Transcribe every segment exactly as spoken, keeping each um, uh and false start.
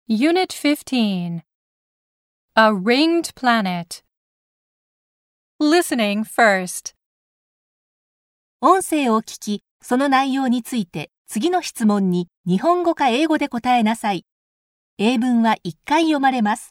Unit fifteen. A ringed planet. Listening first. 音声を聞き、その内容について次の質問に日本語か英語で答えなさい。英文はいっかい読まれます。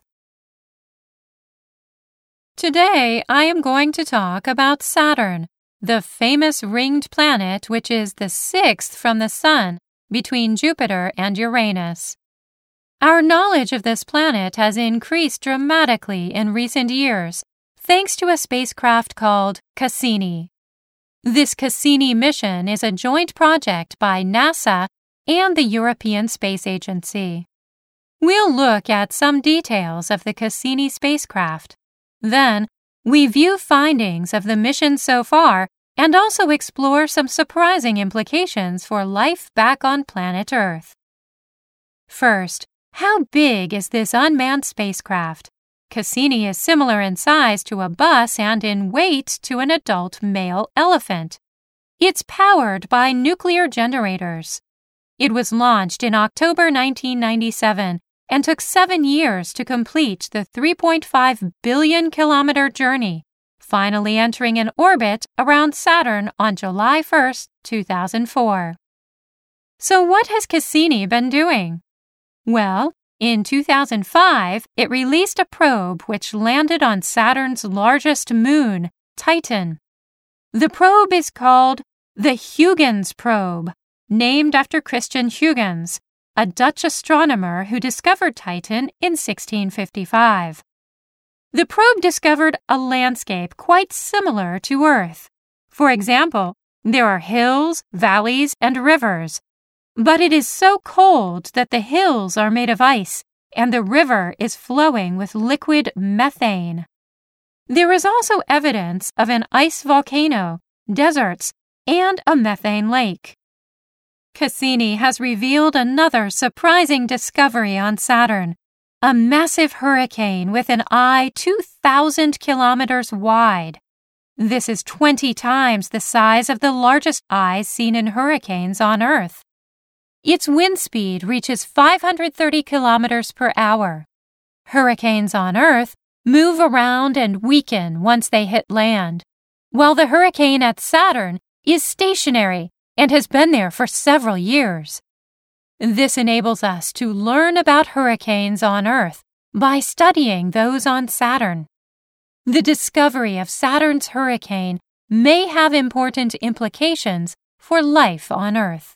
Today, I am going to talk about Saturn, the famous ringed planet which is the sixth from the Sun, between Jupiter and Uranus. Our knowledge of this planet has increased dramatically in recent years, thanks to a spacecraft called Cassini. This Cassini mission is a joint project by NASA and the European Space Agency. We'll look at some details of the Cassini spacecraft. Then, we view findings of the mission so far and also explore some surprising implications for life back on planet Earth. First, how big is this unmanned spacecraft? Cassini is similar in size to a bus and in weight to an adult male elephant. It's powered by nuclear generators. It was launched in October nineteen ninety-seven and took seven years to complete the three point five billion kilometer journey, finally entering an orbit around Saturn on July first, two thousand four. So what has Cassini been doing? Well, in two thousand five, it released a probe which landed on Saturn's largest moon, Titan. The probe is called the Huygens probe, named after Christian Huygens, a Dutch astronomer who discovered Titan in sixteen fifty-five. The probe discovered a landscape quite similar to Earth. For example, there are hills, valleys, and rivers. But it is so cold that the hills are made of ice and the river is flowing with liquid methane. There is also evidence of an ice volcano, deserts, and a methane lake. Cassini has revealed another surprising discovery on Saturn, a massive hurricane with an eye two thousand kilometers wide. This is twenty times the size of the largest eyes seen in hurricanes on Earth. Its wind speed reaches five hundred thirty kilometers per hour. Hurricanes on Earth move around and weaken once they hit land, while the hurricane at Saturn is stationary and has been there for several years. This enables us to learn about hurricanes on Earth by studying those on Saturn. The discovery of Saturn's hurricane may have important implications for life on Earth.